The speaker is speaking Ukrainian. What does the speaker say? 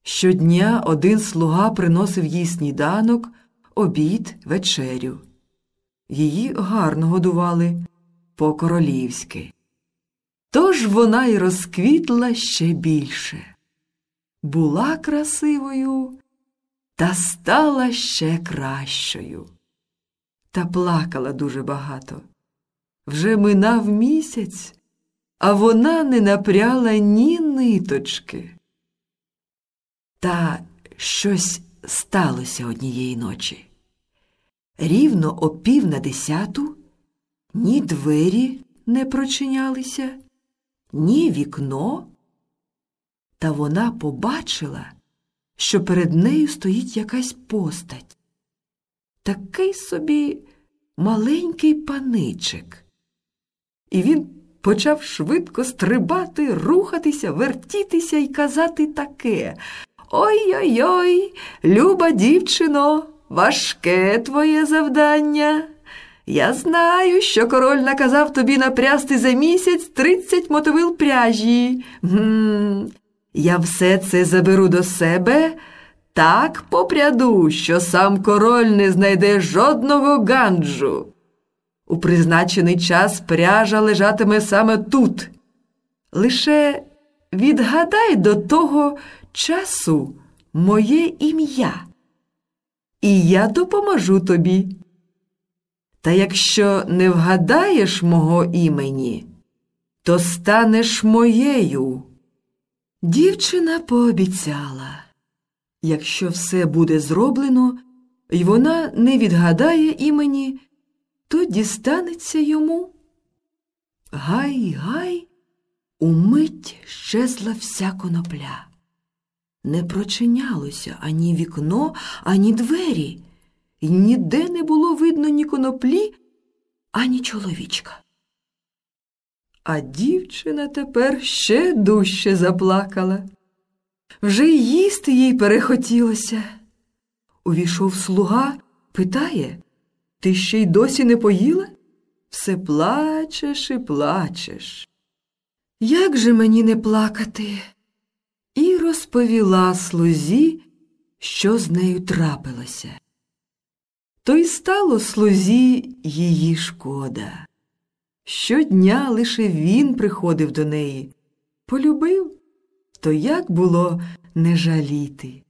Щодня один слуга приносив їй сніданок, обід, вечерю. Її гарно годували, по-королівськи. Тож вона й розквітла ще більше. Була красивою та стала ще кращою. Та плакала дуже багато. Вже минав місяць, а вона не напряла ні ниточки. Та щось сталося однієї ночі. Рівно о 9:50 ні двері не прочинялися, ні вікно, та вона побачила, що перед нею стоїть якась постать. Такий собі маленький паничик. І він почав швидко стрибати, рухатися, вертітися і казати таке: «Ой-ой-ой, люба дівчино, важке твоє завдання. Я знаю, що король наказав тобі напрясти за місяць 30 мотовил пряжі. Я все це заберу до себе, так попряду, що сам король не знайде жодного ганджу. У призначений час пряжа лежатиме саме тут. Лише відгадай до того часу моє ім'я, і я допоможу тобі. Та якщо не вгадаєш мого імені, то станеш моєю». Дівчина пообіцяла, якщо все буде зроблено, і вона не відгадає імені, то дістанеться йому. Гай-гай, умить щезла вся конопля. Не прочинялося ані вікно, ані двері, і ніде не було видно ні коноплі, ані чоловічка. А дівчина тепер ще дужче заплакала. Вже й їсти їй перехотілося. Увійшов слуга, питає: «Ти ще й досі не поїла? Все плачеш і плачеш». «Як же мені не плакати?» І розповіла слузі, що з нею трапилося. То й стало слузі її шкода. Щодня лише він приходив до неї. Полюбив, то як було не жаліти?